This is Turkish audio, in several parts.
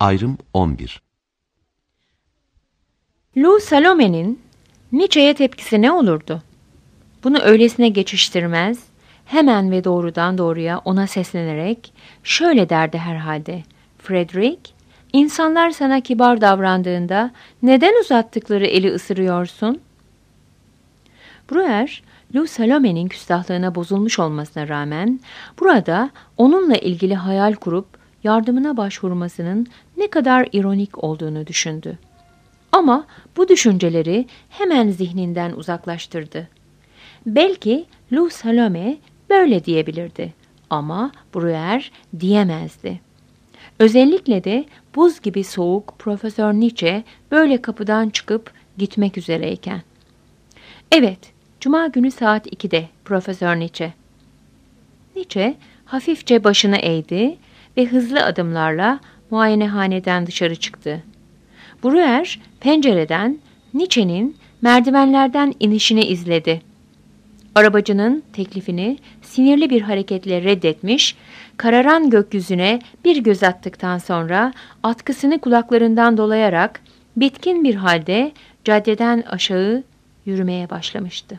Ayrım 11. Lou Salome'nin Nietzsche'ye tepkisi ne olurdu? Bunu öylesine geçiştirmez, hemen ve doğrudan doğruya ona seslenerek şöyle derdi herhalde: Frederick, insanlar sana kibar davrandığında neden uzattıkları eli ısırıyorsun? Breuer, Lou Salome'nin küstahlığına bozulmuş olmasına rağmen burada onunla ilgili hayal kurup yardımına başvurmasının ne kadar ironik olduğunu düşündü. Ama bu düşünceleri hemen zihninden uzaklaştırdı. Belki Lou Salome böyle diyebilirdi ama Breuer diyemezdi. Özellikle de buz gibi soğuk Profesör Nietzsche böyle kapıdan çıkıp gitmek üzereyken. Evet, Cuma günü saat 2'de Profesör Nietzsche. Nietzsche hafifçe başını eğdi ve hızlı adımlarla muayenehaneden dışarı çıktı. Breuer pencereden Nietzsche'nin merdivenlerden inişini izledi. Arabacının teklifini sinirli bir hareketle reddetmiş, kararan gökyüzüne bir göz attıktan sonra atkısını kulaklarından dolayarak bitkin bir halde caddeden aşağı yürümeye başlamıştı.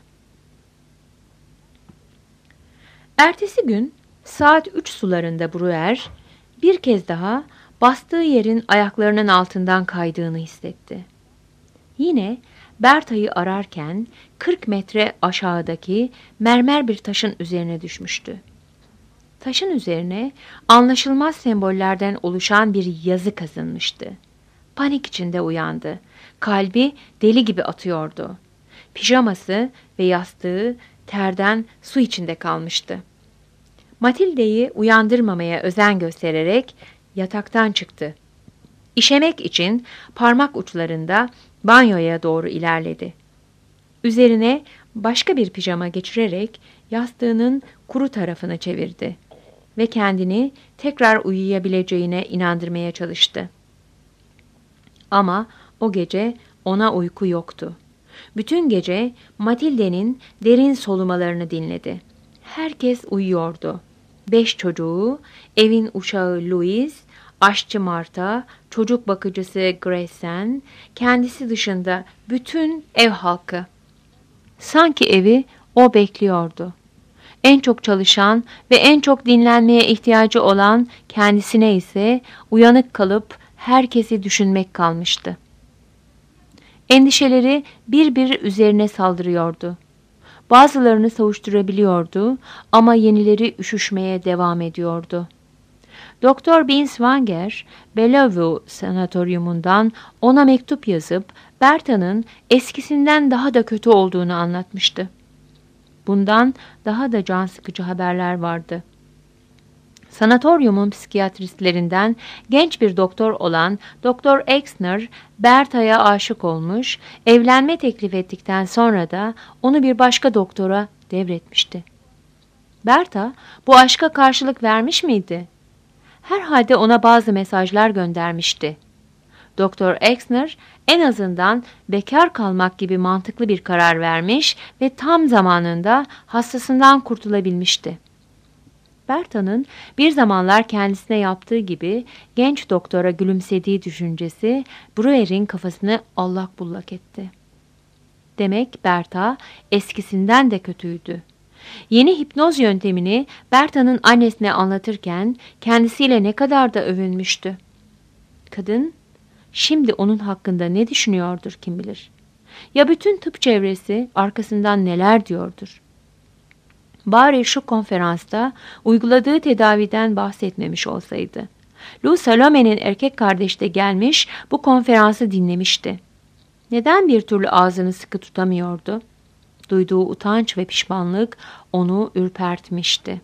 Ertesi gün saat 3 sularında Breuer bir kez daha bastığı yerin ayaklarının altından kaydığını hissetti. Yine Bertha'yı ararken 40 metre aşağıdaki mermer bir taşın üzerine düşmüştü. Taşın üzerine anlaşılmaz sembollerden oluşan bir yazı kazınmıştı. Panik içinde uyandı. Kalbi deli gibi atıyordu. Pijaması ve yastığı terden su içinde kalmıştı. Matilde'yi uyandırmamaya özen göstererek yataktan çıktı. İşemek için parmak uçlarında banyoya doğru ilerledi. Üzerine başka bir pijama geçirerek yastığının kuru tarafını çevirdi ve kendini tekrar uyuyabileceğine inandırmaya çalıştı. Ama o gece ona uyku yoktu. Bütün gece Matilde'nin derin solumalarını dinledi. Herkes uyuyordu. 5 çocuğu, evin uşağı Louise, aşçı Martha, çocuk bakıcısı Grayson, kendisi dışında bütün ev halkı. Sanki evi o bekliyordu. En çok çalışan ve en çok dinlenmeye ihtiyacı olan kendisine ise uyanık kalıp herkesi düşünmek kalmıştı. Endişeleri bir bir üzerine saldırıyordu. Bazılarını savuşturabiliyordu ama yenileri üşüşmeye devam ediyordu. Doktor Binswanger, Bellevue sanatoryumundan ona mektup yazıp Bertha'nın eskisinden daha da kötü olduğunu anlatmıştı. Bundan daha da can sıkıcı haberler vardı. Sanatoryumun psikiyatristlerinden genç bir doktor olan Doktor Exner, Bertha'ya aşık olmuş, evlenme teklif ettikten sonra da onu bir başka doktora devretmişti. Bertha bu aşka karşılık vermiş miydi? Herhalde ona bazı mesajlar göndermişti. Doktor Exner en azından bekar kalmak gibi mantıklı bir karar vermiş ve tam zamanında hastasından kurtulabilmişti. Bertha'nın bir zamanlar kendisine yaptığı gibi genç doktora gülümsediği düşüncesi Breuer'in kafasını allak bullak etti. Demek Bertha eskisinden de kötüydü. Yeni hipnoz yöntemini Bertha'nın annesine anlatırken kendisiyle ne kadar da övünmüştü. Kadın şimdi onun hakkında ne düşünüyordur kim bilir. Ya bütün tıp çevresi arkasından neler diyordur. Bari şu konferansta uyguladığı tedaviden bahsetmemiş olsaydı. Lou Salome'nin erkek kardeşi de gelmiş bu konferansı dinlemişti. Neden bir türlü ağzını sıkı tutamıyordu? Duyduğu utanç ve pişmanlık onu ürpertmişti.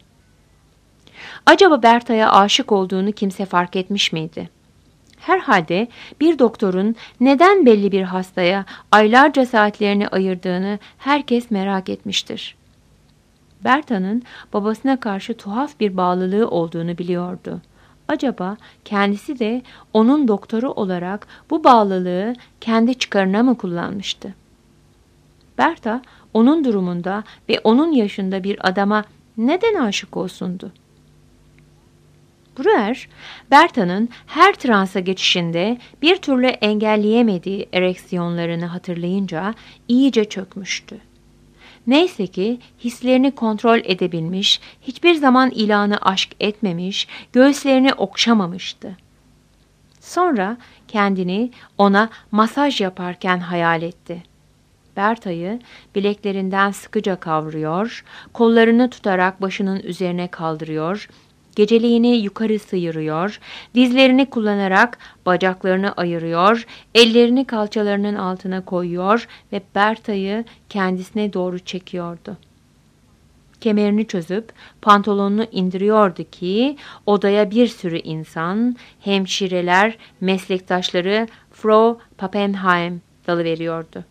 Acaba Bertha'ya aşık olduğunu kimse fark etmiş miydi? Herhalde bir doktorun neden belli bir hastaya aylarca saatlerini ayırdığını herkes merak etmiştir. Bertha'nın babasına karşı tuhaf bir bağlılığı olduğunu biliyordu. Acaba kendisi de onun doktoru olarak bu bağlılığı kendi çıkarına mı kullanmıştı? Bertha onun durumunda ve onun yaşında bir adama neden aşık olsundu? Breuer, Bertha'nın her transa geçişinde bir türlü engelleyemediği ereksiyonlarını hatırlayınca iyice çökmüştü. Neyse ki hislerini kontrol edebilmiş, hiçbir zaman ilanı aşk etmemiş, göğüslerini okşamamıştı. Sonra kendini ona masaj yaparken hayal etti. Berta'yı bileklerinden sıkıca kavruyor, kollarını tutarak başının üzerine kaldırıyor, geceliğini yukarı sıyırıyor, dizlerini kullanarak bacaklarını ayırıyor, ellerini kalçalarının altına koyuyor ve Berta'yı kendisine doğru çekiyordu. Kemerini çözüp pantolonunu indiriyordu ki odaya bir sürü insan, hemşireler, meslektaşları Frau Pappenheim dalıveriyordu.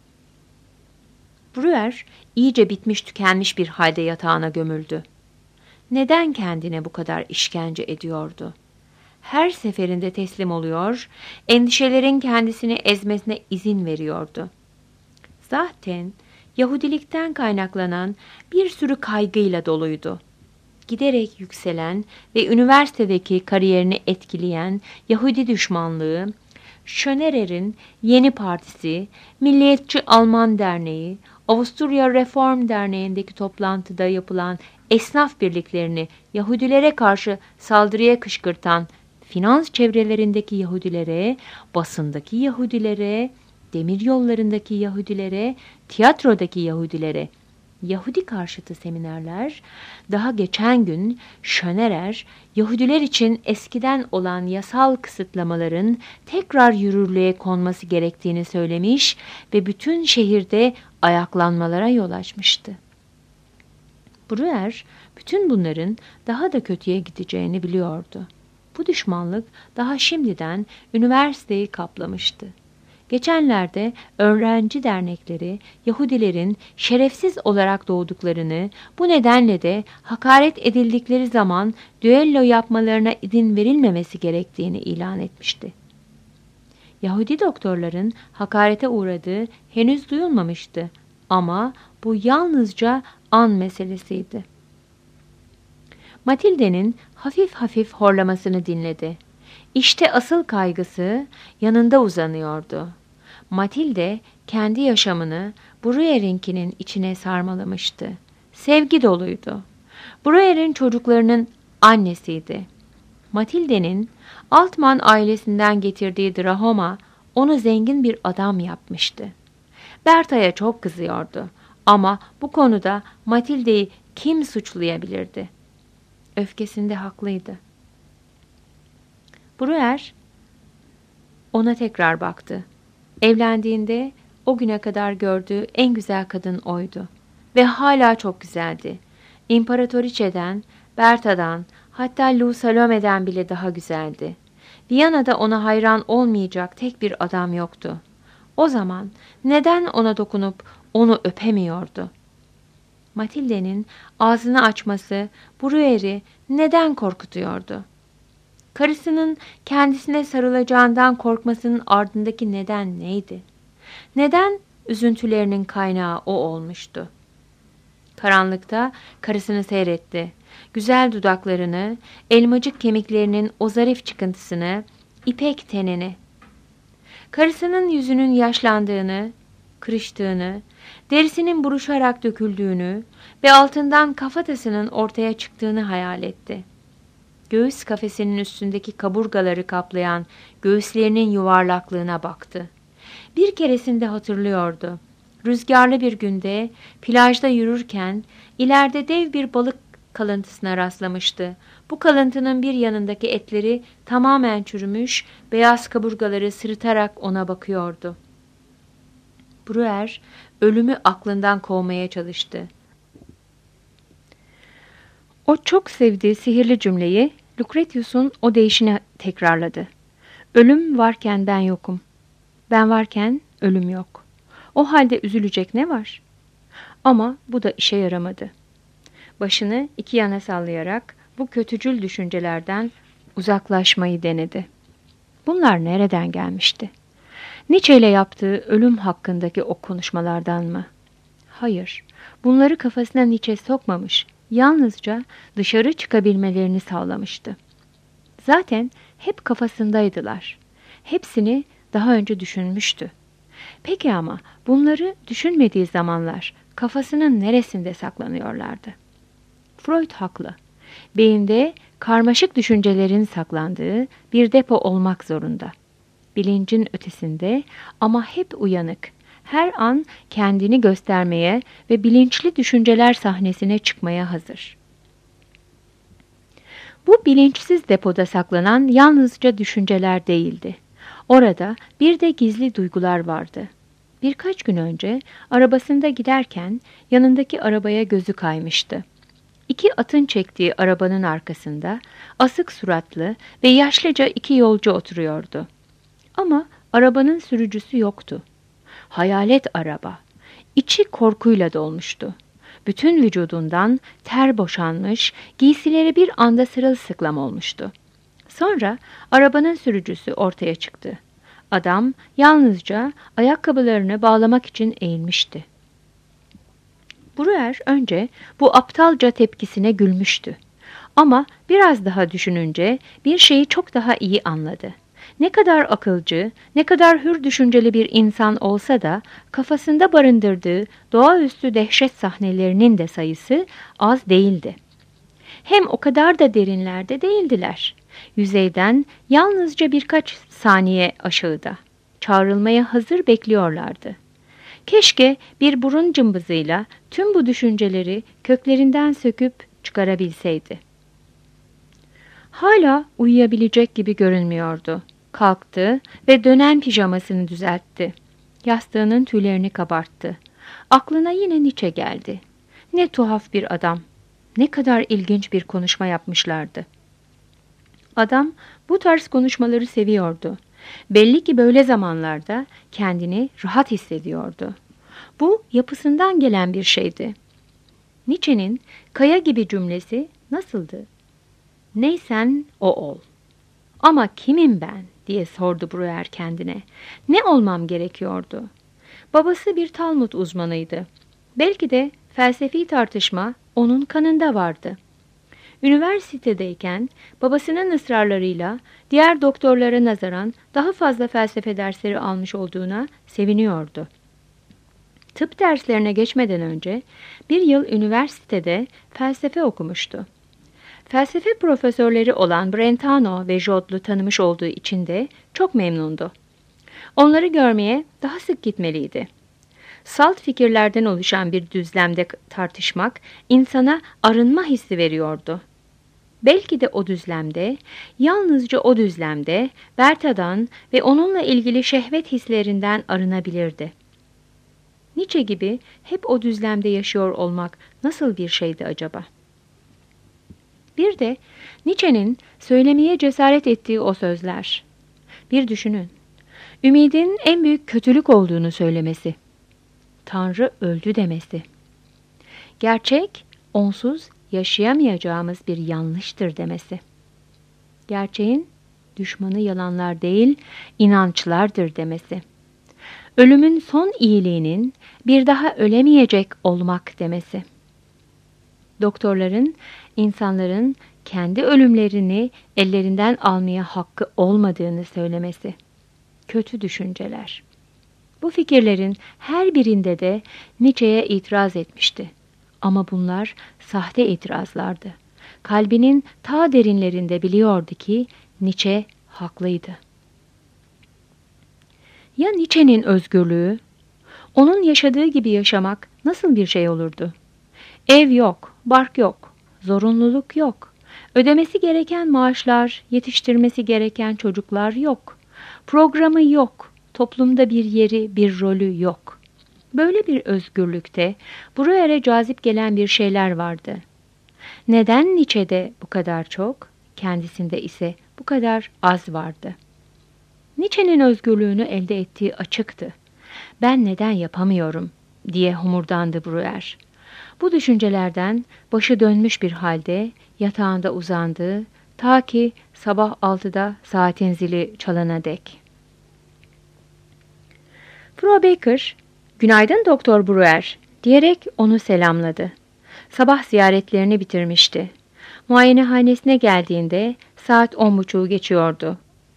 Breuer iyice bitmiş tükenmiş bir halde yatağına gömüldü. Neden kendine bu kadar işkence ediyordu? Her seferinde teslim oluyor, endişelerin kendisini ezmesine izin veriyordu. Zaten Yahudilikten kaynaklanan bir sürü kaygıyla doluydu. Giderek yükselen ve üniversitedeki kariyerini etkileyen Yahudi düşmanlığı, Schönerer'in Yeni Partisi, Milliyetçi Alman Derneği, Avusturya Reform Derneği'ndeki toplantıda yapılan esnaf birliklerini Yahudilere karşı saldırıya kışkırtan finans çevrelerindeki Yahudilere, basındaki Yahudilere, demiryollarındaki Yahudilere, tiyatrodaki Yahudilere, Yahudi karşıtı seminerler, daha geçen gün Schönerer, Yahudiler için eskiden olan yasal kısıtlamaların tekrar yürürlüğe konması gerektiğini söylemiş ve bütün şehirde ayaklanmalara yol açmıştı. Breuer, bütün bunların daha da kötüye gideceğini biliyordu. Bu düşmanlık daha şimdiden üniversiteyi kaplamıştı. Geçenlerde öğrenci dernekleri Yahudilerin şerefsiz olarak doğduklarını, bu nedenle de hakaret edildikleri zaman düello yapmalarına izin verilmemesi gerektiğini ilan etmişti. Yahudi doktorların hakarete uğradığı henüz duyulmamıştı ama bu yalnızca an meselesiydi. Matilde'nin hafif hafif horlamasını dinledi. İşte asıl kaygısı yanında uzanıyordu. Matilde kendi yaşamını Breuer'inkinin içine sarmalamıştı. Sevgi doluydu. Breuer'in çocuklarının annesiydi. Matilde'nin Altman ailesinden getirdiği drahoma onu zengin bir adam yapmıştı. Berta'ya çok kızıyordu ama bu konuda Matilde'yi kim suçlayabilirdi? Öfkesinde haklıydı. Breuer ona tekrar baktı. Evlendiğinde o güne kadar gördüğü en güzel kadın oydu. Ve hala çok güzeldi. İmparatoriçeden, Berta'dan, hatta Lou Salome'den bile daha güzeldi. Viyana'da ona hayran olmayacak tek bir adam yoktu. O zaman neden ona dokunup onu öpemiyordu? Matilde'nin ağzını açması Breuer'i neden korkutuyordu? Karısının kendisine sarılacağından korkmasının ardındaki neden neydi? Neden üzüntülerinin kaynağı o olmuştu? Karanlıkta karısını seyretti. Güzel dudaklarını, elmacık kemiklerinin o zarif çıkıntısını, ipek tenini. Karısının yüzünün yaşlandığını, kırıştığını, derisinin buruşarak döküldüğünü ve altından kafatasının ortaya çıktığını hayal etti. Göğüs kafesinin üstündeki kaburgaları kaplayan göğüslerinin yuvarlaklığına baktı. Bir keresinde hatırlıyordu. Rüzgarlı bir günde plajda yürürken ileride dev bir balık kalıntısına rastlamıştı. Bu kalıntının bir yanındaki etleri tamamen çürümüş, beyaz kaburgaları sırıtarak ona bakıyordu. Breuer ölümü aklından kovmaya çalıştı. O çok sevdiği sihirli cümleyi Lucretius'un o deyişini tekrarladı. Ölüm varken ben yokum. Ben varken ölüm yok. O halde üzülecek ne var? Ama bu da işe yaramadı. Başını iki yana sallayarak bu kötücül düşüncelerden uzaklaşmayı denedi. Bunlar nereden gelmişti? Nietzsche ile yaptığı ölüm hakkındaki o konuşmalardan mı? Hayır, bunları kafasına Nietzsche sokmamış, yalnızca dışarı çıkabilmelerini sağlamıştı. Zaten hep kafasındaydılar. Hepsini daha önce düşünmüştü. Peki ama bunları düşünmediği zamanlar kafasının neresinde saklanıyorlardı? Freud haklı. Beyinde karmaşık düşüncelerin saklandığı bir depo olmak zorunda. Bilincin ötesinde ama hep uyanık, her an kendini göstermeye ve bilinçli düşünceler sahnesine çıkmaya hazır. Bu bilinçsiz depoda saklanan yalnızca düşünceler değildi. Orada bir de gizli duygular vardı. Birkaç gün önce arabasında giderken yanındaki arabaya gözü kaymıştı. İki atın çektiği arabanın arkasında asık suratlı ve yaşlıca iki yolcu oturuyordu. Ama arabanın sürücüsü yoktu. Hayalet araba. İçi korkuyla dolmuştu. Bütün vücudundan ter boşanmış, giysileri bir anda sırılsıklam olmuştu. Sonra arabanın sürücüsü ortaya çıktı. Adam yalnızca ayakkabılarını bağlamak için eğilmişti. Breuer önce bu aptalca tepkisine gülmüştü. Ama biraz daha düşününce bir şeyi çok daha iyi anladı. Ne kadar akılcı, ne kadar hür düşünceli bir insan olsa da kafasında barındırdığı doğaüstü dehşet sahnelerinin de sayısı az değildi. Hem o kadar da derinlerde değildiler. Yüzeyden yalnızca birkaç saniye aşağıda. Çağrılmaya hazır bekliyorlardı. Keşke bir burun cımbızıyla tüm bu düşünceleri köklerinden söküp çıkarabilseydi. Hala uyuyabilecek gibi görünmüyordu. Kalktı ve dönen pijamasını düzeltti. Yastığının tüylerini kabarttı. Aklına yine Nietzsche geldi. Ne tuhaf bir adam. Ne kadar ilginç bir konuşma yapmışlardı. Adam bu tarz konuşmaları seviyordu. Belli ki böyle zamanlarda kendini rahat hissediyordu. Bu yapısından gelen bir şeydi. Nietzsche'nin kaya gibi cümlesi nasıldı? Neysen o ol. Ama kimim ben diye sordu Breuer kendine. Ne olmam gerekiyordu? Babası bir Talmud uzmanıydı. Belki de felsefi tartışma onun kanında vardı. Üniversitedeyken babasının ısrarlarıyla diğer doktorlara nazaran daha fazla felsefe dersleri almış olduğuna seviniyordu. Tıp derslerine geçmeden önce bir yıl üniversitede felsefe okumuştu. Felsefe profesörleri olan Brentano ve Jod'lu tanımış olduğu için de çok memnundu. Onları görmeye daha sık gitmeliydi. Salt fikirlerden oluşan bir düzlemde tartışmak insana arınma hissi veriyordu. Belki de o düzlemde, yalnızca o düzlemde Bertha'dan ve onunla ilgili şehvet hislerinden arınabilirdi. Nietzsche gibi hep o düzlemde yaşıyor olmak nasıl bir şeydi acaba? Bir de Nietzsche'nin söylemeye cesaret ettiği o sözler. Bir düşünün. Ümidin en büyük kötülük olduğunu söylemesi. Tanrı öldü demesi. Gerçek, onsuz yaşayamayacağımız bir yanlıştır demesi. Gerçeğin düşmanı yalanlar değil, inançlardır demesi. Ölümün son iyiliğinin bir daha ölemeyecek olmak demesi. Doktorların, insanların kendi ölümlerini ellerinden almaya hakkı olmadığını söylemesi. Kötü düşünceler. Bu fikirlerin her birinde de Nietzsche'ye itiraz etmişti. Ama bunlar sahte itirazlardı. Kalbinin ta derinlerinde biliyordu ki Nietzsche haklıydı. Ya Nietzsche'nin özgürlüğü? Onun yaşadığı gibi yaşamak nasıl bir şey olurdu? Ev yok, bark yok, zorunluluk yok. Ödemesi gereken maaşlar, yetiştirmesi gereken çocuklar yok. Programı yok, toplumda bir yeri, bir rolü yok. Böyle bir özgürlükte Breuer'e cazip gelen bir şeyler vardı. Neden Nietzsche'de bu kadar çok, kendisinde ise bu kadar az vardı? Nietzsche'nin özgürlüğünü elde ettiği açıktı. Ben neden yapamıyorum diye homurdandı Breuer. Bu düşüncelerden başı dönmüş bir halde yatağında uzandı ta ki sabah 6'da saatin zili çalana dek. Frau Becker, "Günaydın Doktor Breuer" diyerek onu selamladı. Sabah ziyaretlerini bitirmişti. muayenehanesine geldiğinde saat 10.30'u geçiyordu.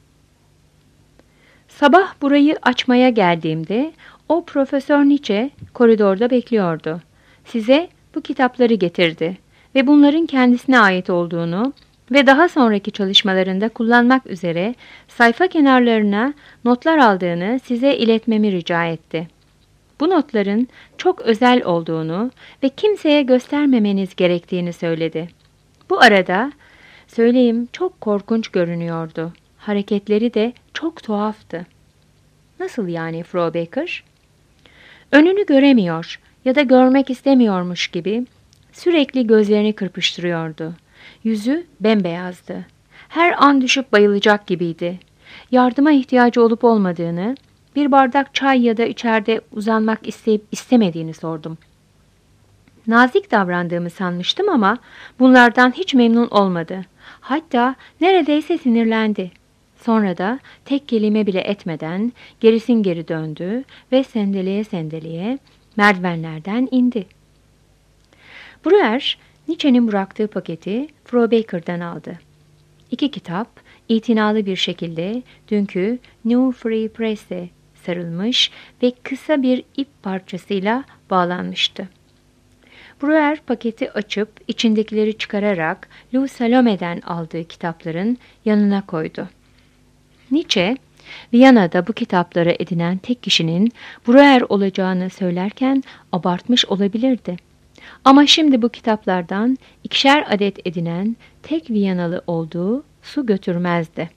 Sabah burayı açmaya geldiğimde o Profesör Nietzsche koridorda bekliyordu. Size bu kitapları getirdi ve bunların kendisine ait olduğunu ve daha sonraki çalışmalarında kullanmak üzere sayfa kenarlarına notlar aldığını size iletmemi rica etti. Bu notların çok özel olduğunu ve kimseye göstermemeniz gerektiğini söyledi. Bu arada, söyleyeyim, çok korkunç görünüyordu. Hareketleri de çok tuhaftı. Nasıl yani Frau Becker? Önünü göremiyor ya da görmek istemiyormuş gibi sürekli gözlerini kırpıştırıyordu. Yüzü bembeyazdı. Her an düşüp bayılacak gibiydi. Yardıma ihtiyacı olup olmadığını, bir bardak çay ya da içeride uzanmak isteyip istemediğini sordum. Nazik davrandığımı sanmıştım ama bunlardan hiç memnun olmadı. Hatta neredeyse sinirlendi. Sonra da tek kelime bile etmeden gerisin geri döndü ve sendeleye sendeleye merdivenlerden indi. Breuer, Nietzsche'nin bıraktığı paketi Frau Becker'dan aldı. 2 kitap itinalı bir şekilde dünkü New Free Press'e sarılmış ve kısa bir ip parçasıyla bağlanmıştı. Breuer paketi açıp içindekileri çıkararak Lou Salome'den aldığı kitapların yanına koydu. Nietzsche, Viyana'da bu kitapları edinen tek kişinin Breuer olacağını söylerken abartmış olabilirdi. Ama şimdi bu kitaplardan 2'şer adet edinen tek Viyanalı olduğu su götürmezdi.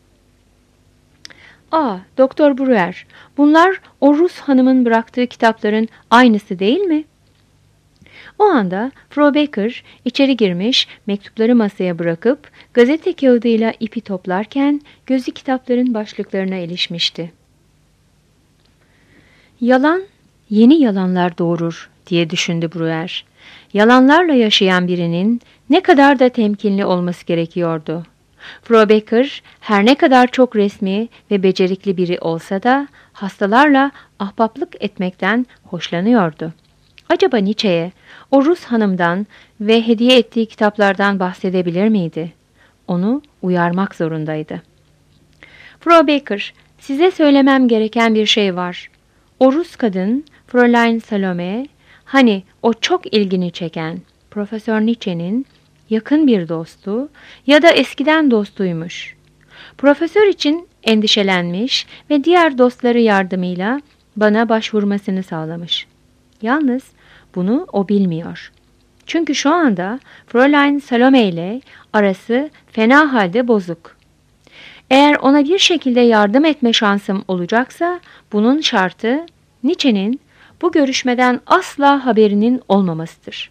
Doktor Breuer, bunlar o Rus hanımın bıraktığı kitapların aynısı değil mi? O anda Frau Becker içeri girmiş, mektupları masaya bırakıp gazete kağıdıyla ipi toplarken gözü kitapların başlıklarına ilişmişti. Yalan, yeni yalanlar doğurur diye düşündü Breuer. Yalanlarla yaşayan birinin ne kadar da temkinli olması gerekiyordu. Frau Becker her ne kadar çok resmi ve becerikli biri olsa da hastalarla ahbaplık etmekten hoşlanıyordu. Acaba Nietzsche'ye o Rus hanımdan ve hediye ettiği kitaplardan bahsedebilir miydi? Onu uyarmak zorundaydı. Frau Becker, size söylemem gereken bir şey var. O Rus kadın, Fräulein Salome, hani o çok ilgini çeken Profesör Nietzsche'nin yakın bir dostu ya da eskiden dostuymuş. Profesör için endişelenmiş ve diğer dostları yardımıyla bana başvurmasını sağlamış. Yalnız bunu o bilmiyor. Çünkü şu anda Fräulein Salome ile arası fena halde bozuk. Eğer ona bir şekilde yardım etme şansım olacaksa bunun şartı Nietzsche'nin bu görüşmeden asla haberinin olmamasıdır.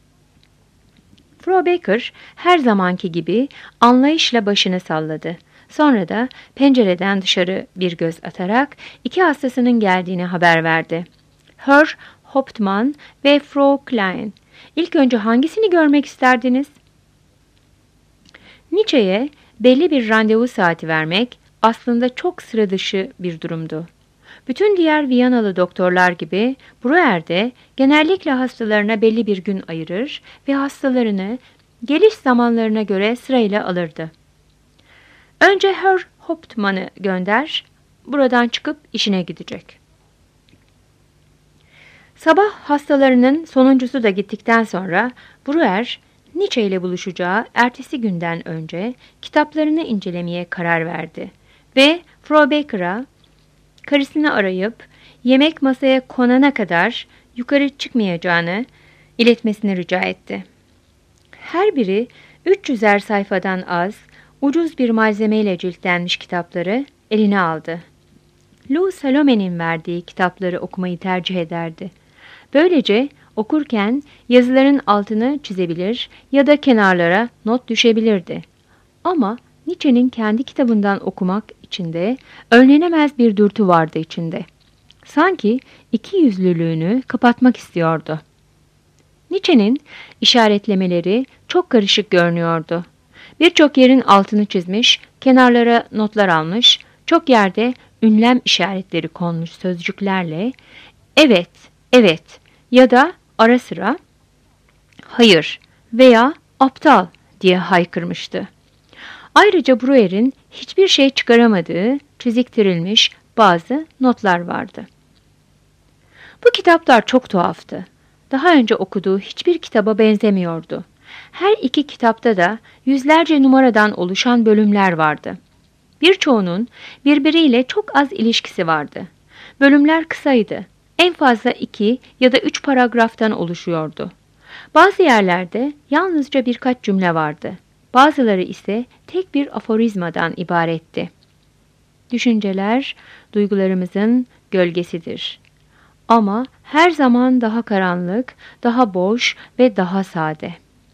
Frau Becker her zamanki gibi anlayışla başını salladı. Sonra da pencereden dışarı bir göz atarak 2 hastasının geldiğini haber verdi. Herr Hauptmann ve Frau Klein. İlk önce hangisini görmek isterdiniz? Nietzsche'ye belli bir randevu saati vermek aslında çok sıra dışı bir durumdu. Bütün diğer Viyanalı doktorlar gibi Breuer de genellikle hastalarına belli bir gün ayırır ve hastalarını geliş zamanlarına göre sırayla alırdı. Önce Herr Hauptmann'ı gönder, buradan çıkıp işine gidecek. Sabah hastalarının sonuncusu da gittikten sonra Breuer, Nietzsche ile buluşacağı ertesi günden önce kitaplarını incelemeye karar verdi ve Frau Becker'a karısını arayıp yemek masaya konana kadar yukarı çıkmayacağını iletmesini rica etti. Her biri 300'er sayfadan az, ucuz bir malzemeyle ciltlenmiş kitapları eline aldı. Lou Salome'nin verdiği kitapları okumayı tercih ederdi. Böylece okurken yazıların altını çizebilir ya da kenarlara not düşebilirdi. Ama Nietzsche'nin kendi kitabından okumak içinde önlenemez bir dürtü vardı içinde. Sanki ikiyüzlülüğünü kapatmak istiyordu. Nietzsche'nin işaretlemeleri çok karışık görünüyordu. Birçok yerin altını çizmiş, kenarlara notlar almış, çok yerde ünlem işaretleri konmuş sözcüklerle evet, evet ya da ara sıra hayır veya aptal diye haykırmıştı. Ayrıca Breuer'in hiçbir şey çıkaramadığı çiziktirilmiş bazı notlar vardı. Bu kitaplar çok tuhaftı. Daha önce okuduğu hiçbir kitaba benzemiyordu. Her iki kitapta da yüzlerce numaradan oluşan bölümler vardı. Birçoğunun birbiriyle çok az ilişkisi vardı. Bölümler kısaydı. En fazla 2 ya da 3 paragraftan oluşuyordu. Bazı yerlerde yalnızca birkaç cümle vardı. Bazıları ise tek bir aforizmadan ibaretti. Düşünceler, duygularımızın gölgesidir. Ama her zaman daha karanlık, daha boş ve daha sade.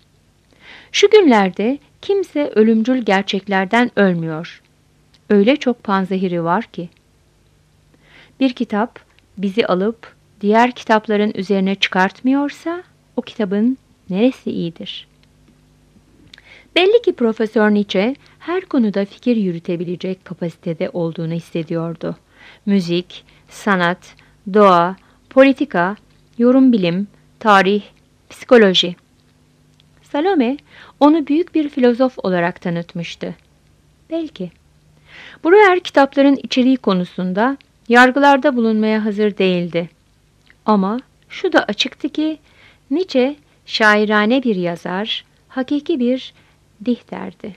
Şu günlerde kimse ölümcül gerçeklerden ölmüyor. Öyle çok panzehiri var ki. Bir kitap bizi alıp diğer kitapların üzerine çıkartmıyorsa o kitabın neresi iyidir? Belli ki Profesör Nietzsche her konuda fikir yürütebilecek kapasitede olduğunu hissediyordu. Müzik, sanat, doğa, politika, yorum bilim, tarih, psikoloji. Salome onu büyük bir filozof olarak tanıtmıştı. Belki. Breuer kitapların içeriği konusunda yargılarda bulunmaya hazır değildi. Ama şu da açıktı ki Nietzsche şairane bir yazar, hakiki bir dihterdi.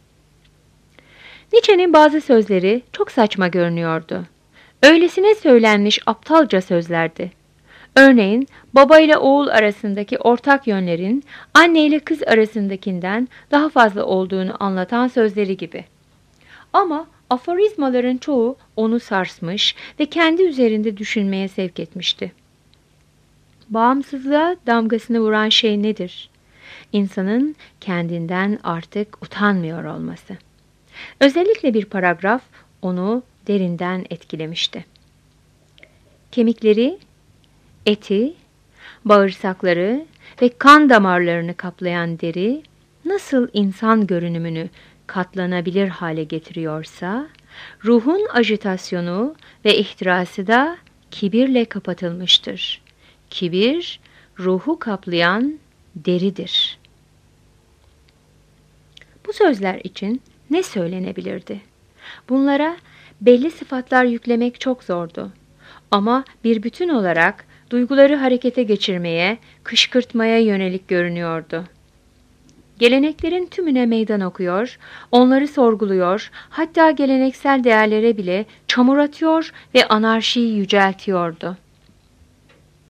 Nietzsche'nin bazı sözleri çok saçma görünüyordu. Öylesine söylenmiş aptalca sözlerdi. Örneğin baba ile oğul arasındaki ortak yönlerin anne ile kız arasındakinden daha fazla olduğunu anlatan sözleri gibi. Ama aforizmaların çoğu onu sarsmış ve kendi üzerinde düşünmeye sevk etmişti. Bağımsızlığa damgasını vuran şey nedir? İnsanın kendinden artık utanmıyor olması. Özellikle bir paragraf onu derinden etkilemişti. Kemikleri, eti, bağırsakları ve kan damarlarını kaplayan deri nasıl insan görünümünü katlanabilir hale getiriyorsa, ruhun ajitasyonu ve ihtirası da kibirle kapatılmıştır. Kibir, ruhu kaplayan deridir. Bu sözler için ne söylenebilirdi? Bunlara belli sıfatlar yüklemek çok zordu. Ama bir bütün olarak duyguları harekete geçirmeye, kışkırtmaya yönelik görünüyordu. Geleneklerin tümüne meydan okuyor, onları sorguluyor, hatta geleneksel değerlere bile çamur atıyor ve anarşiyi yüceltiyordu.